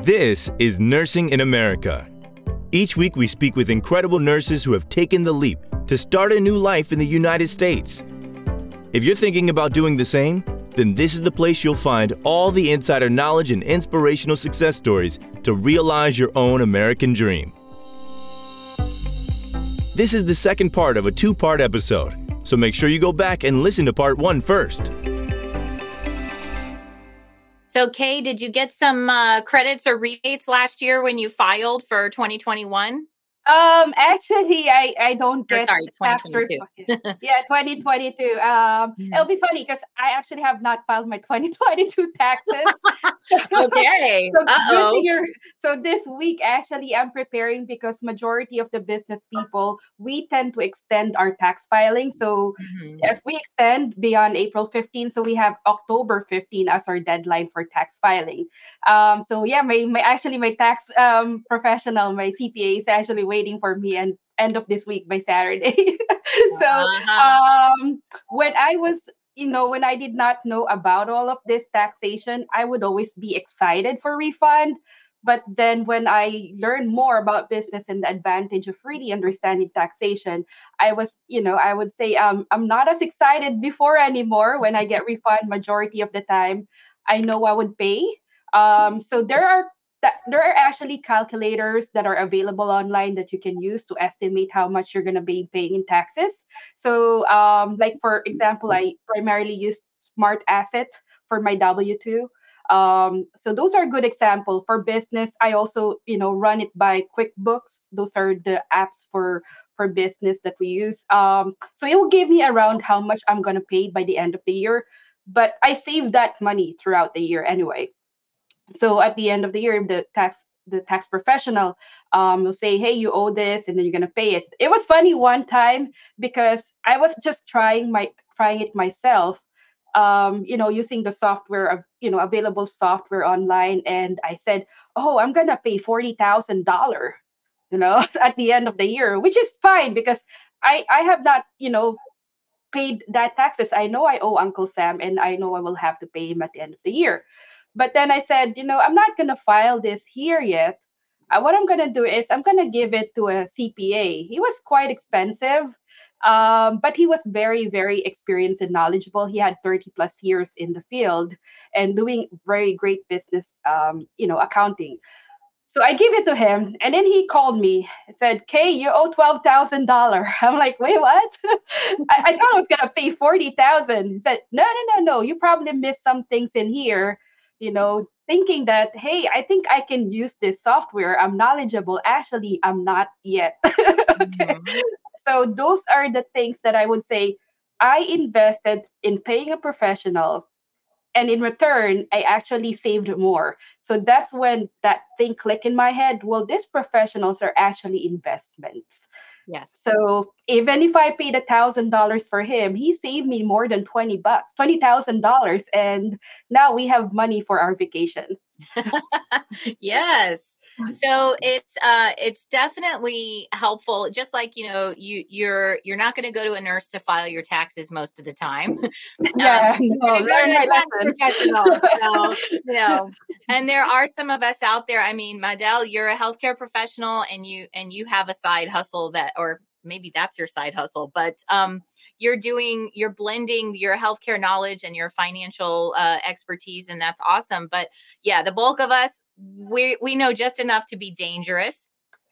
This is Nursing in America. Each week we speak with incredible nurses who have taken the leap to start a new life in the United States. If you're thinking about doing the same, then this is the place you'll find all the insider knowledge and inspirational success stories to realize your own American dream. This is the second part of a two-part episode, so make sure you go back and listen to part 1 first. So, Kay, did you get some credits or rebates last year when you filed for 2021? Actually, I don't get tax 2022. Yeah, 2022. It'll be funny because I actually have not filed my 2022 taxes. Okay. So this week, actually, I'm preparing because majority of the business people, we tend to extend our tax filing. So if we extend beyond April 15, so we have October 15 as our deadline for tax filing. So yeah, my tax professional, my CPA is actually waiting for me and end of this week by Saturday. So when I was when I did not know about all of this taxation, I would always be excited for refund. But then when I learned more about business and the advantage of really understanding taxation, I was, I would say I'm not as excited before anymore when I get refund majority of the time. I know I would pay. So there are actually calculators that are available online that you can use to estimate how much you're going to be paying in taxes. So, like for example, I primarily use Smart Asset for my W-2. So those are good example for business. I also, run it by QuickBooks. Those are the apps for business that we use. So it will give me around how much I'm going to pay by the end of the year. But I save that money throughout the year anyway. So at the end of the year, the tax professional will say, hey, you owe this, and then you're gonna pay it. It was funny one time because I was just trying it myself, using the software of available software online, and I said, oh, I'm gonna pay $40,000, at the end of the year, which is fine because I have not paid that taxes. I know I owe Uncle Sam, and I know I will have to pay him at the end of the year. But then I said, I'm not going to file this here yet. What I'm going to do is I'm going to give it to a CPA. He was quite expensive, but he was very, very experienced and knowledgeable. He had 30 plus years in the field and doing very great business, accounting. So I gave it to him, and then he called me and said, Kay, you owe $12,000. I'm like, wait, what? I thought I was going to pay $40,000. He said, no. You probably missed some things in here, thinking that, hey, I think I can use this software. I'm knowledgeable. Actually, I'm not yet. Okay. So those are the things that I would say I invested in paying a professional. And in return, I actually saved more. So that's when that thing clicked in my head. Well, these professionals are actually investments. Yes. So even if I paid $1,000 for him, he saved me more than $20,000, and now we have money for our vacation. Yes. So it's definitely helpful. Just like, you're not going to go to a nurse to file your taxes most of the time. Yeah, you're going to go to a tax professional. So, and there are some of us out there. I mean, Madel, you're a healthcare professional and you have a side hustle or maybe that's your side hustle, but you're blending your healthcare knowledge and your financial expertise, and that's awesome. But yeah, the bulk of us, we know just enough to be dangerous.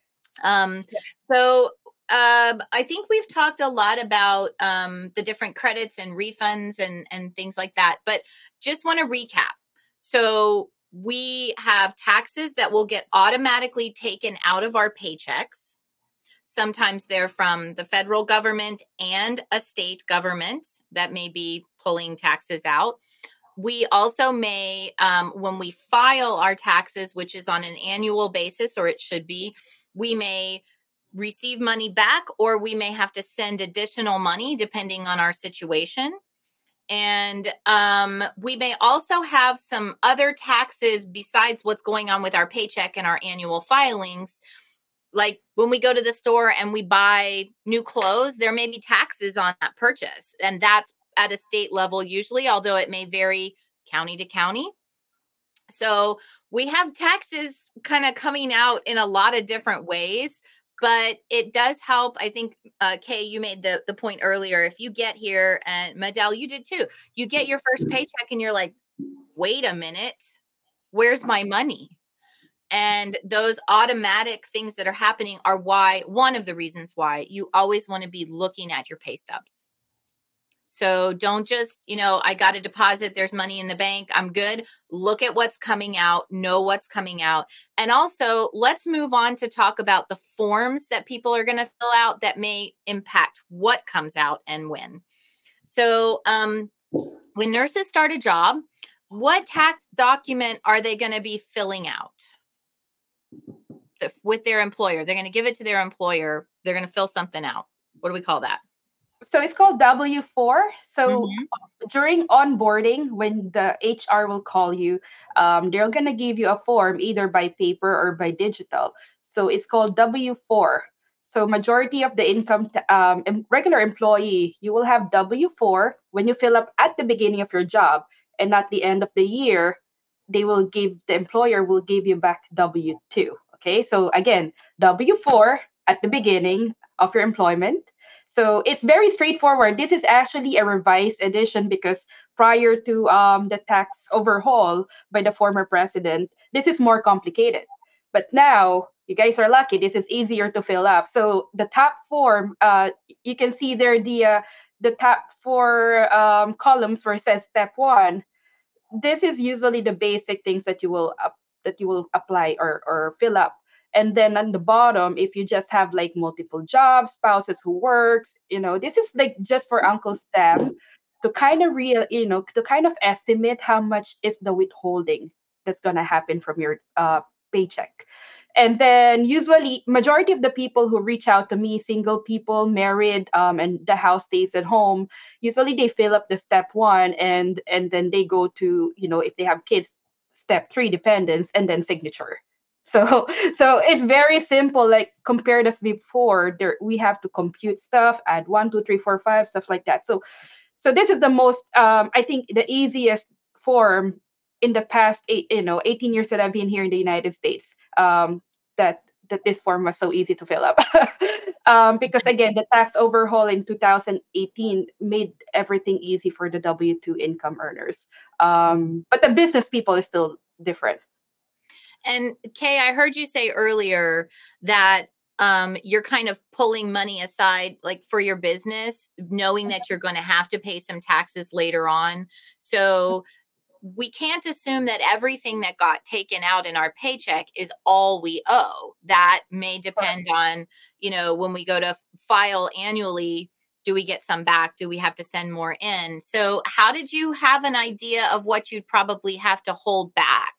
So I think we've talked a lot about the different credits and refunds and things like that, but just want to recap. So we have taxes that will get automatically taken out of our paychecks. Sometimes they're from the federal government and a state government that may be pulling taxes out. We also may, when we file our taxes, which is on an annual basis, or it should be, we may receive money back, or we may have to send additional money depending on our situation. And we may also have some other taxes besides what's going on with our paycheck and our annual filings. Like when we go to the store and we buy new clothes, there may be taxes on that purchase. And that's at a state level usually, although it may vary county to county. So we have taxes kind of coming out in a lot of different ways, but it does help. I think, Kay, you made the point earlier. If you get here, and Madel, you did too, you get your first paycheck and you're like, wait a minute, where's my money? And those automatic things that are happening are one of the reasons why you always want to be looking at your pay stubs. So don't just, I got a deposit, there's money in the bank, I'm good. Look at what's coming out, know what's coming out. And also, let's move on to talk about the forms that people are going to fill out that may impact what comes out and when. So, when nurses start a job, what tax document are they going to be filling out with their employer? They're going to give it to their employer. They're going to fill something out. What do we call that? So it's called W-4. So Mhm. during onboarding, when the HR will call you, they're gonna give you a form either by paper or by digital. So it's called W-4. So majority of the regular employee, you will have W-4 when you fill up at the beginning of your job, and at the end of the year, the employer will give you back W-2. Okay, so again, W-4 at the beginning of your employment. So it's very straightforward. This is actually a revised edition because prior to the tax overhaul by the former president, this is more complicated. But now you guys are lucky. This is easier to fill up. So the top form, you can see there the top four columns where it says step one. This is usually the basic things that you will apply or fill up. And then on the bottom, if you just have like multiple jobs, spouses who works, this is like just for Uncle Sam to kind of to kind of estimate how much is the withholding that's gonna happen from your paycheck. And then usually majority of the people who reach out to me, single people, married, and the house stays at home, usually they fill up the step one, and then they go to, if they have kids, step three, dependents, and then signature. So so it's very simple, like compared as before. There we have to compute stuff, add 1 2 3 4 5, stuff like that. So this is the most I think the easiest form in the past 18 years that I've been here in the United States, that this form was so easy to fill up. Because Nice. again, the tax overhaul in 2018 made everything easy for the W-2 income earners. But the business people is still different. And Kay, I heard you say earlier that you're kind of pulling money aside, like for your business, knowing that you're going to have to pay some taxes later on. So we can't assume that everything that got taken out in our paycheck is all we owe. That may depend on, when we go to file annually, do we get some back? Do we have to send more in? So, how did you have an idea of what you'd probably have to hold back?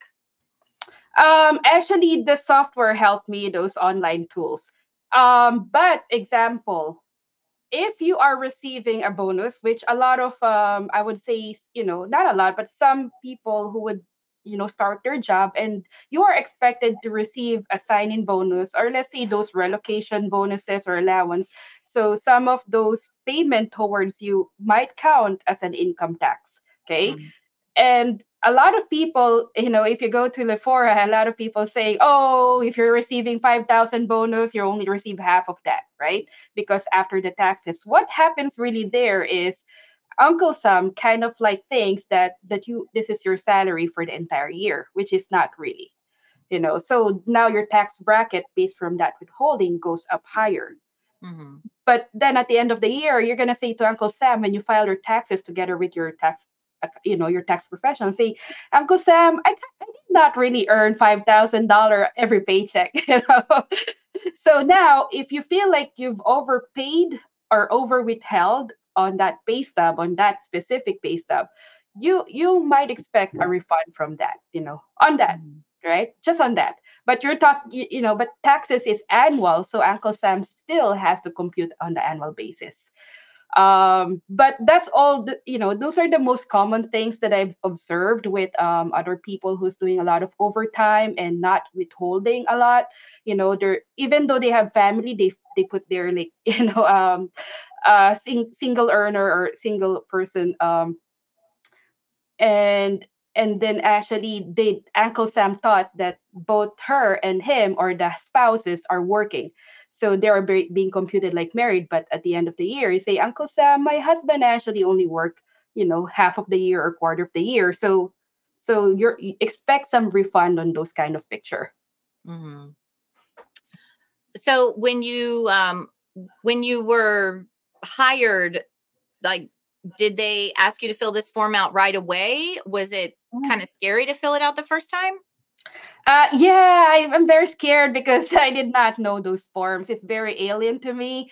Actually, the software helped me, those online tools. But example, if you are receiving a bonus, which a lot of I would say, not a lot, but some people who would, start their job and you are expected to receive a sign-in bonus, or let's say those relocation bonuses or allowance. So some of those payment towards you might count as an income tax. Okay. Mm. And a lot of people, if you go to Lephora, a lot of people say, oh, if you're receiving 5,000 bonus, you only receive half of that, right? Because after the taxes, what happens really there is Uncle Sam kind of like thinks that this is your salary for the entire year, which is not really. So now your tax bracket based from that withholding goes up higher. Mhm. But then at the end of the year, you're gonna say to Uncle Sam when you file your taxes together with your your tax professional, say, Uncle Sam, I did not really earn $5,000 every paycheck. So now, if you feel like you've overpaid or over withheld on that pay stub, on that specific pay stub, you might expect a refund from that, on that, Mhm. right? Just on that. But but taxes is annual, so Uncle Sam still has to compute on the annual basis. But that's all those are the most common things that I've observed with other people who's doing a lot of overtime and not withholding a lot. They're, even though they have family, they put their, like, single earner or single person, and And then actually, Uncle Sam thought that both her and him, or the spouses, are working. So they are being computed like married. But at the end of the year, you say, Uncle Sam, my husband actually only work, half of the year or quarter of the year. So you expect some refund on those kind of picture. Mm-hmm. So when you were hired, like, did they ask you to fill this form out right away? Was it kind of scary to fill it out the first time? Yeah, I'm very scared because I did not know those forms. It's very alien to me.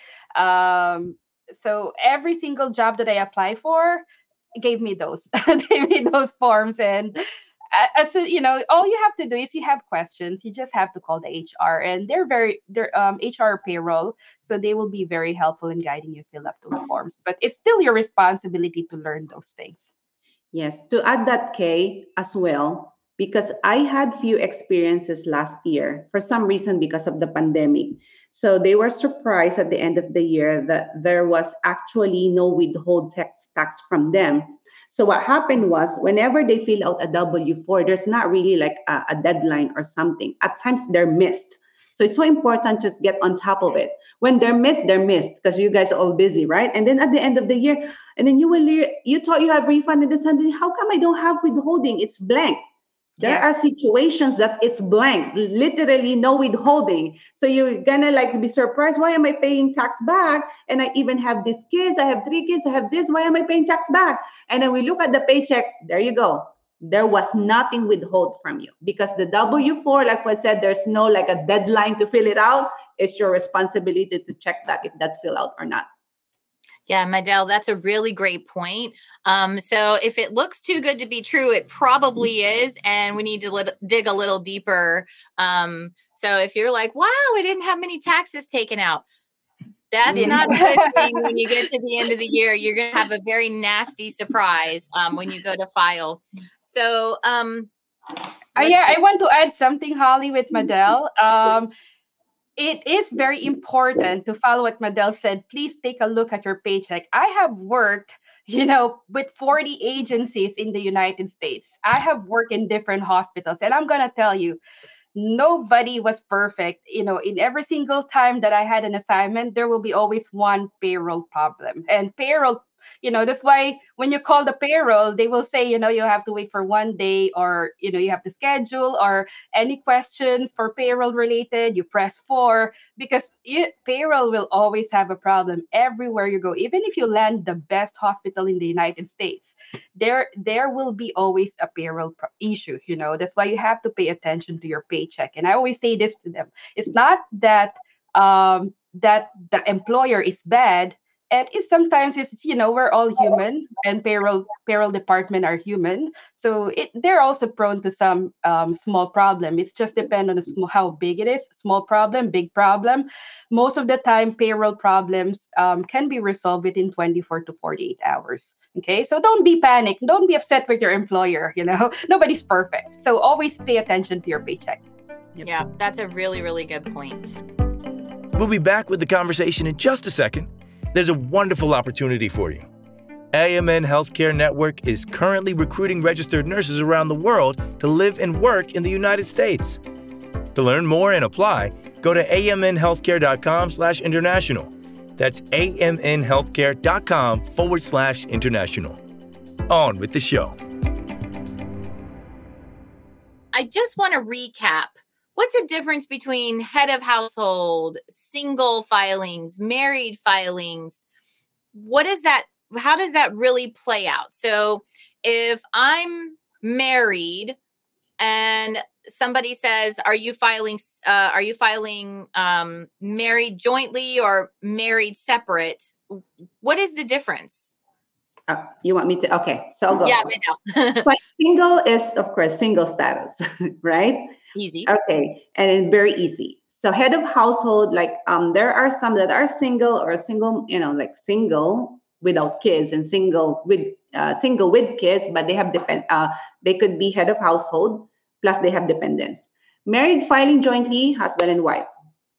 So every single job that I apply for gave me those, gave me those forms, and so all you have to do is, you have questions, you just have to call the HR, and they're HR payroll, so they will be very helpful in guiding you fill up those forms. But it's still your responsibility to learn those things. Yes, to add that, Kay, as well, because I had few experiences last year for some reason because of the pandemic. So they were surprised at the end of the year that there was actually no withhold tax from them. So what happened was, whenever they fill out a W-4, there's not really like a deadline or something. At times they're missed. So it's so important to get on top of it. When they're missed because you guys are all busy, right? And then at the end of the year, and then you thought you have refund, and then suddenly, how come I don't have withholding? It's blank. There are situations that it's blank, literally no withholding. So you're gonna like be surprised. Why am I paying tax back? And I even have these kids. I have 3 kids. I have this. Why am I paying tax back? And then we look at the paycheck. There you go. There was nothing withhold from you, because the W-4, like I said, there's no like a deadline to fill it out. It's your responsibility to check that if that's filled out or not. Yeah, Madel, that's a really great point. So if it looks too good to be true, it probably is, and we need to dig a little deeper. So if you're like, wow, I didn't have many taxes taken out, that's not a good thing. When you get to the end of the year, you're going to have a very nasty surprise when you go to file. So, I want to add something, Holly, with Madel. It is very important to follow what Madel said. Please take a look at your paycheck. I have worked, with 40 agencies in the United States. I have worked in different hospitals, and I'm going to tell you, nobody was perfect. In every single time that I had an assignment, there will be always one payroll problem. And payroll, that's why when you call the payroll, they will say, you have to wait for 1 day, or, you have to schedule, or any questions for payroll related, you press 4, because payroll will always have a problem everywhere you go. Even if you land the best hospital in the United States, there will be always a payroll issue. That's why you have to pay attention to your paycheck. And I always say this to them: it's not that that the employer is bad. And sometimes we're all human, and payroll department are human, so they're also prone to some small problem. It's just depend on how big it is. Small problem, big problem. Most of the time, payroll problems can be resolved within 24 to 48 hours. Okay, so don't be panicked. Don't be upset with your employer. Nobody's perfect, so always pay attention to your paycheck. Yep. Yeah, that's a really, really good point. We'll be back with the conversation in just a second. There's a wonderful opportunity for you. AMN Healthcare Network is currently recruiting registered nurses around the world to live and work in the United States. To learn more and apply, go to amnhealthcare.com/international. That's amnhealthcare.com/international. On with the show. I just want to recap. What's the difference between head of household, single filings, married filings? How does that really play out? So if I'm married and somebody says, are you filing married jointly or married separate? What is the difference? You want me to? Okay, so I'll go. Yeah, I know. So single is, of course, single status, right? Easy. Okay, and it's very easy. So head of household, like there are some that are single or single, like single without kids and single with kids, but they have they could be head of household plus they have dependents. Married filing jointly, husband and wife.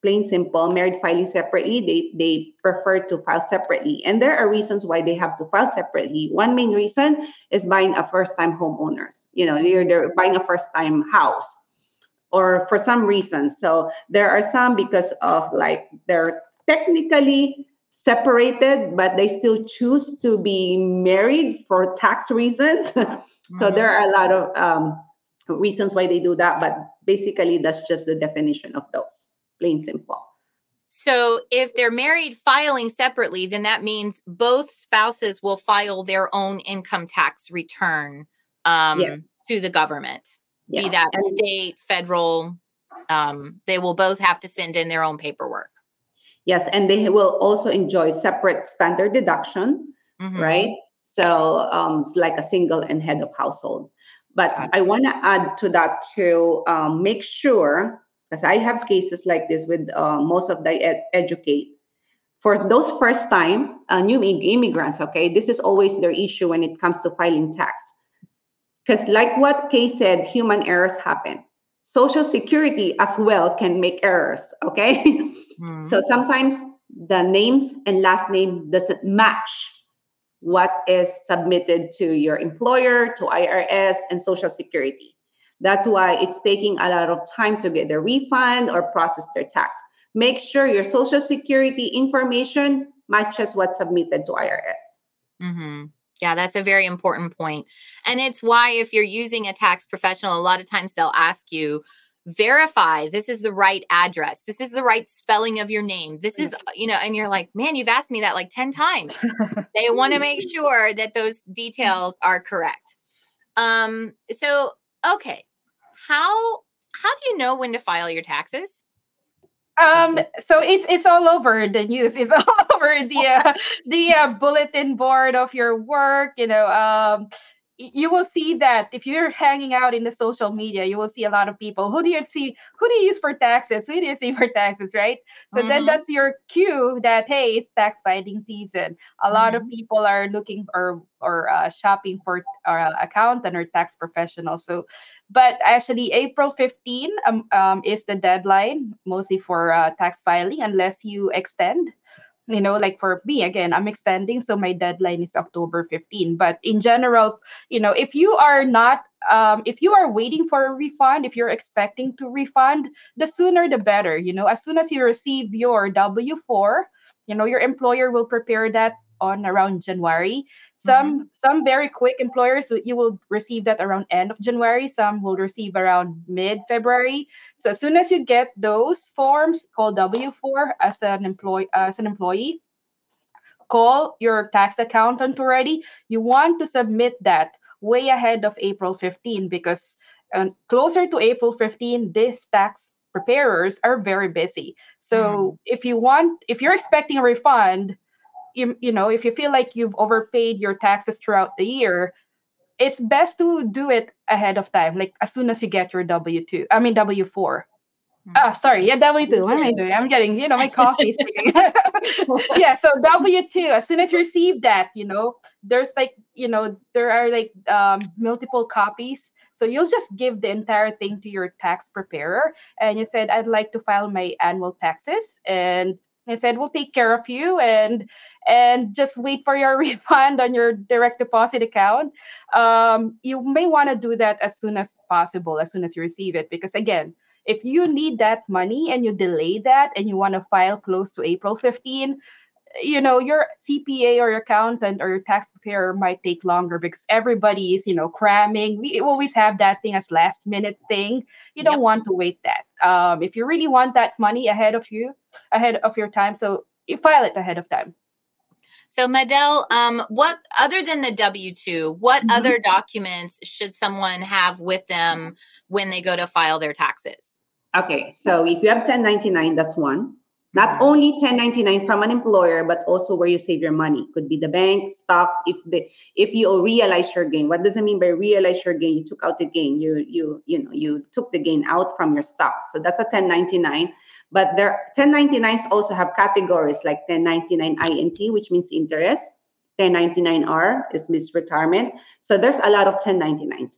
plain simple, married filing separately, they prefer to file separately. And there are reasons why they have to file separately. One main reason is buying a first-time homeowners. They're buying a first-time house, or for some reason. So there are some because of like they're technically separated, but they still choose to be married for tax reasons. So there are a lot of reasons why they do that, but basically that's just the definition of those, plain simple. So if they're married filing separately, then that means both spouses will file their own income tax return Yes. to the government, Yes. be that state, federal. They will both have to send in their own paperwork. Yes, and they will also enjoy separate standard deduction, right? So it's like a single and head of household. But I want to add to that to make sure, because I have cases like this with most of the educate. For those first-time new immigrants, okay, this is always their issue when it comes to filing tax. Because like what Kay said, human errors happen. Social Security as well can make errors, okay? So sometimes the names and last name doesn't match what is submitted to your employer, to IRS, and Social Security. That's why it's taking a lot of time to get the refund or process their tax. Make sure your Social Security information matches what's submitted to IRS. Yeah, that's a very important point. And it's why if you're using a tax professional, a lot of times they'll ask you, verify this is the right address. This is the right spelling of your name. This is, and you're like, man, you've asked me that like 10 times. They want to make sure that those details are correct. So, okay. How do you know when to file your taxes? So it's all over the news. It's all over the bulletin board of your work. You will see that if you're hanging out in the social media, you will see a lot of people. Who do you use for taxes? Who do you see for taxes, right? So then that's your cue that, hey, it's tax filing season. A lot of people are looking or shopping for accountant or tax professional. So, but actually April 15 is the deadline mostly for tax filing, unless you extend. Like for me, again, I'm extending, so my deadline is October 15. But in general, if you are not, if you are waiting for a refund, if you're expecting to refund, the sooner the better. As soon as you receive your W-4, your employer will prepare that on around January. Some very quick employers, you will receive that around end of January. Some will receive around mid-February. So as soon as you get those forms called W-4 as an employee, call your tax accountant already. You want to submit that way ahead of April 15, because closer to April 15, these tax preparers are very busy. So if you're expecting a refund, if you feel like you've overpaid your taxes throughout the year, it's best to do it ahead of time, like as soon as you get your W-4. W-2. What am I doing? I'm getting, my coffee is sticking. Yeah, so W-2, as soon as you receive that, there's like, there are like multiple copies. So you'll just give the entire thing to your tax preparer. And you said, I'd like to file my annual taxes. And I said, we'll take care of you and just wait for your refund on your direct deposit account. You may want to do that as soon as possible, as soon as you receive it. Because again, if you need that money and you delay that and you want to file close to April 15, your CPA or your accountant or your tax preparer might take longer because everybody is, cramming. We always have that thing as last minute thing. You don't want to wait that. If you really want that money ahead of your time, so you file it ahead of time. So Madel, what other than the W-2, what other documents should someone have with them when they go to file their taxes? Okay, so if you have 1099, that's one. Not only 1099 from an employer, but also where you save your money. Could be the bank, stocks. If you realize your gain, what does it mean by realize your gain? You took out the gain. You took the gain out from your stocks. So that's a 1099. But 1099s also have categories like 1099 INT, which means interest. 1099R is retirement. So there's a lot of 1099s.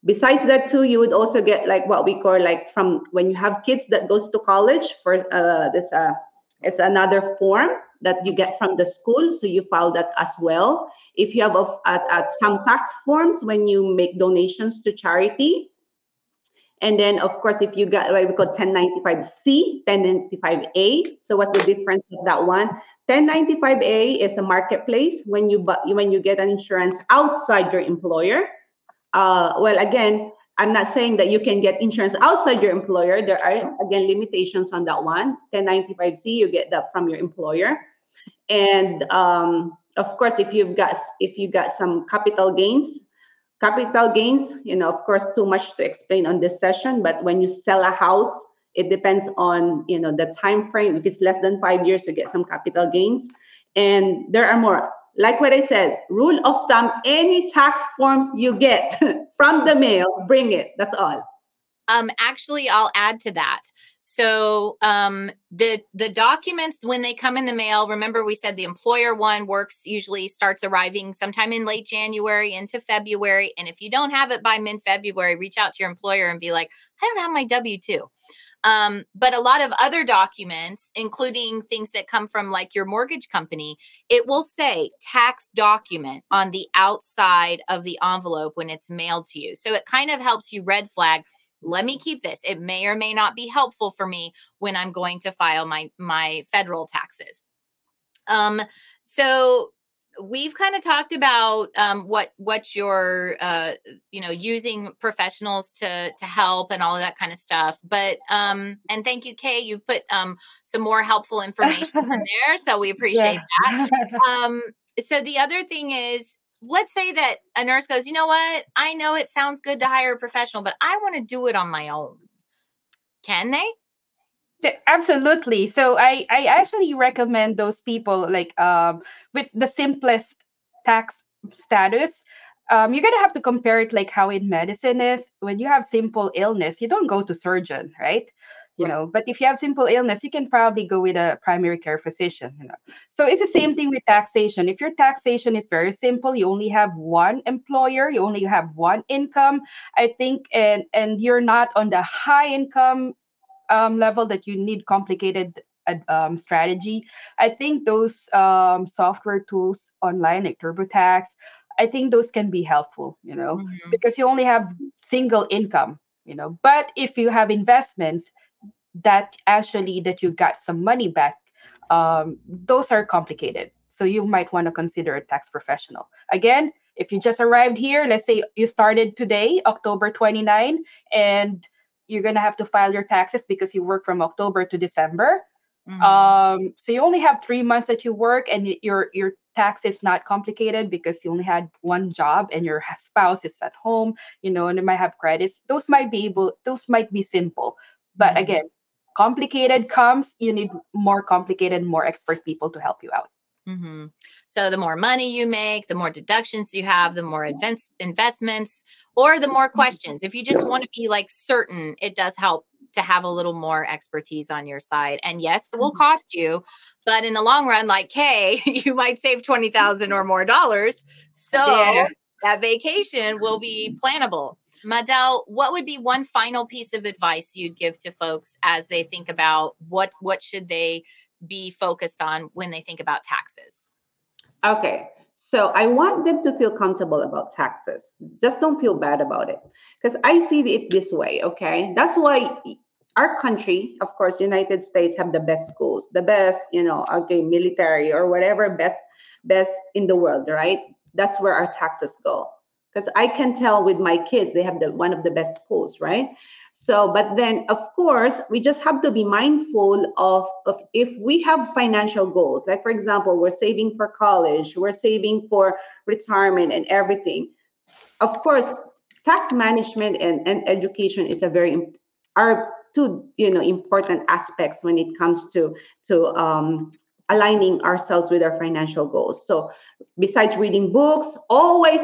Besides that too, you would also get like what we call like from when you have kids that goes to college for this it's another form that you get from the school. So you file that as well. If you have at some tax forms when you make donations to charity. And then, of course, if you got what we call 1095C, 1095A. So what's the difference of that one? 1095A is a marketplace when you get an insurance outside your employer. Well, again, I'm not saying that you can get insurance outside your employer. There are, again, limitations on that one. 1095C, you get that from your employer. And of course, if you got some capital gains, of course, too much to explain on this session. But when you sell a house, it depends on the time frame. If it's less than 5 years, you get some capital gains, and there are more. Like what I said, rule of thumb: any tax forms you get from the mail, bring it. That's all. Actually, I'll add to that. So the documents, when they come in the mail, remember we said the employer one usually starts arriving sometime in late January into February. And if you don't have it by mid-February, reach out to your employer and be like, I don't have my W-2. But a lot of other documents, including things that come from like your mortgage company, it will say tax document on the outside of the envelope when it's mailed to you. So it kind of helps you red flag. Let me keep this. It may or may not be helpful for me when I'm going to file my federal taxes. So we've kind of talked about what you're using professionals to help and all of that kind of stuff. But and thank you, Kay. You put some more helpful information in there, so we appreciate that. So the other thing is, let's say that a nurse goes, you know what? I know it sounds good to hire a professional, but I want to do it on my own. Can they? Absolutely. So I actually recommend those people like with the simplest tax status. You're gonna have to compare it like how in medicine is. When you have simple illness, you don't go to surgeon, right? But if you have simple illness, you can probably go with a primary care physician. So it's the same thing with taxation. If your taxation is very simple, you only have one employer, you only have one income, I think, and you're not on the high income level that you need complicated strategy. I think those software tools online like TurboTax, I think those can be helpful, because you only have single income, But if you have investments that you got some money back, those are complicated. So you might want to consider a tax professional. Again, if you just arrived here, let's say you started today, October 29, and you're going to have to file your taxes because you work from October to December. So you only have 3 months that you work, and your tax is not complicated because you only had one job and your spouse is at home, and they might have credits. Those might be simple. But again, complicated comes, you need more complicated, more expert people to help you out. So the more money you make, the more deductions you have, the more investments, or the more questions. If you just want to be like certain, it does help to have a little more expertise on your side. And yes, it will cost you, but in the long run, like Kay, you might save $20,000 or more dollars. So that vacation will be plannable. Madel, what would be one final piece of advice you'd give to folks as they think about what should they be focused on when they think about taxes? Okay. So I want them to feel comfortable about taxes. Just don't feel bad about it. Because I see it this way, okay? That's why our country, of course, United States, have the best schools, the best, military or whatever, best in the world, right? That's where our taxes go. Because I can tell with my kids, they have one of the best schools, right? So, but then, of course, we just have to be mindful of if we have financial goals, like, for example, we're saving for college, we're saving for retirement and everything. Of course, tax management and education is are two, important aspects when it comes to aligning ourselves with our financial goals. So besides reading books, always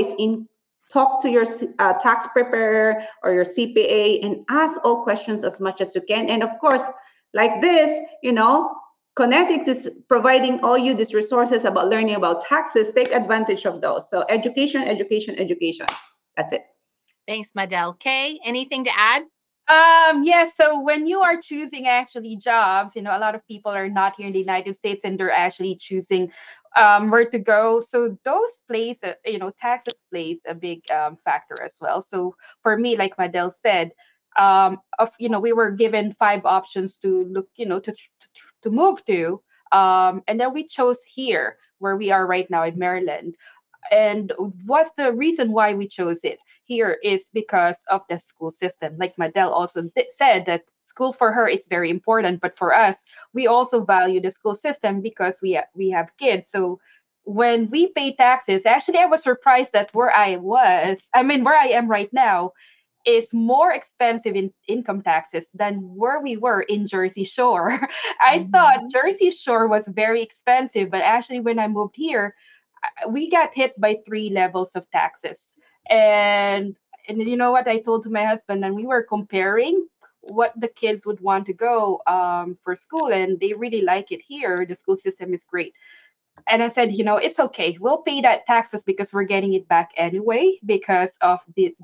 talk to your tax preparer or your CPA and ask all questions as much as you can. And of course, like this, Connetix is providing all you these resources about learning about taxes. Take advantage of those. So education. That's it. Thanks, Madel. Kay, anything to add? Yes, so when you are choosing actually jobs, a lot of people are not here in the United States and they're actually choosing where to go. So those plays, taxes plays a big factor as well. So for me, like Madel said, we were given 5 options to look, to move to, and then we chose here where we are right now in Maryland. And what's the reason why we chose it here is because of the school system. Like Madel also said that school for her is very important, but for us, we also value the school system because we have kids. So when we pay taxes, actually, I was surprised that where I am right now, is more expensive in income taxes than where we were in Jersey Shore. I thought Jersey Shore was very expensive, but actually, when I moved here, we got hit by 3 levels of taxes. And you know what I told to my husband, and we were comparing what the kids would want to go for school, and they really like it here. The school system is great. And I said, it's okay. We'll pay that taxes because we're getting it back anyway because of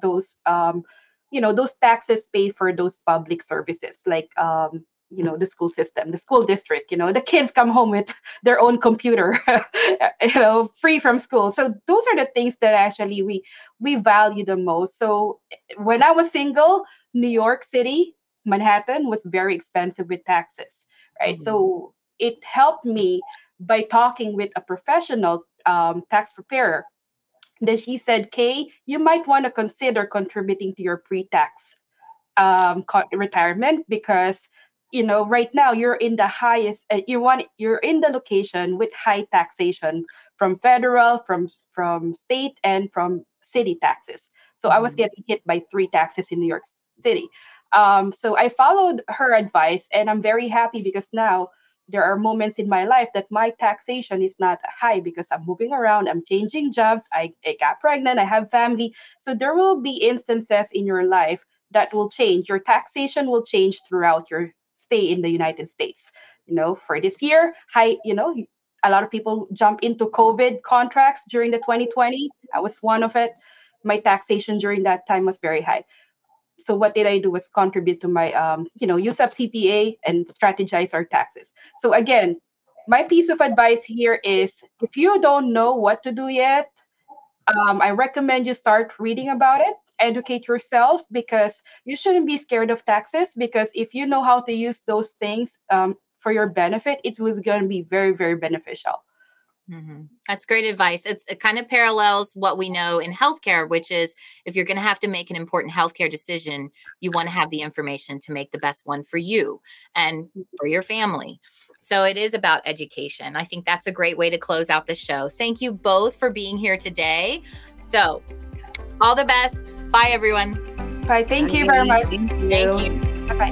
those taxes paid for those public services like the school system, the school district. The kids come home with their own computer, free from school. So those are the things that actually we value the most. So when I was single, New York City, Manhattan was very expensive with taxes, right? So it helped me by talking with a professional tax preparer. Then she said, Kay, you might want to consider contributing to your pre-tax retirement because right now you're in the highest you're in the location with high taxation from federal, from state, and from city taxes. So I was getting hit by 3 taxes in New York City. So I followed her advice, and I'm very happy because now there are moments in my life that my taxation is not high because I'm moving around, I'm changing jobs, I got pregnant, I have family. So there will be instances in your life that will change. Your taxation will change throughout your stay in the United States. For this year, a lot of people jump into COVID contracts during the 2020. I was one of it. My taxation during that time was very high. So what did I do was contribute to my, use up CPA and strategize our taxes. So again, my piece of advice here is if you don't know what to do yet, I recommend you start reading about it, educate yourself, because you shouldn't be scared of taxes, because if you know how to use those things for your benefit, it was going to be very, very beneficial. That's great advice. It kind of parallels what we know in healthcare, which is if you're going to have to make an important healthcare decision, you want to have the information to make the best one for you and for your family. So it is about education. I think that's a great way to close out the show. Thank you both for being here today. So all the best. Bye, everyone. Bye. Thank you very much. Thank you. Bye-bye.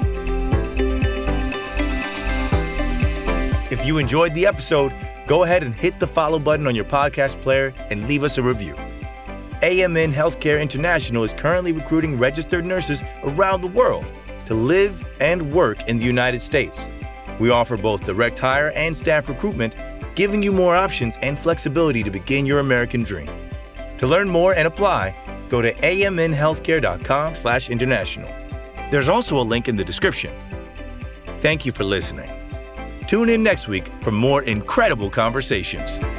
If you enjoyed the episode, go ahead and hit the follow button on your podcast player and leave us a review. AMN Healthcare International is currently recruiting registered nurses around the world to live and work in the United States. We offer both direct hire and staff recruitment, giving you more options and flexibility to begin your American dream. To learn more and apply, go to amnhealthcare.com/international. There's also a link in the description. Thank you for listening. Tune in next week for more incredible conversations.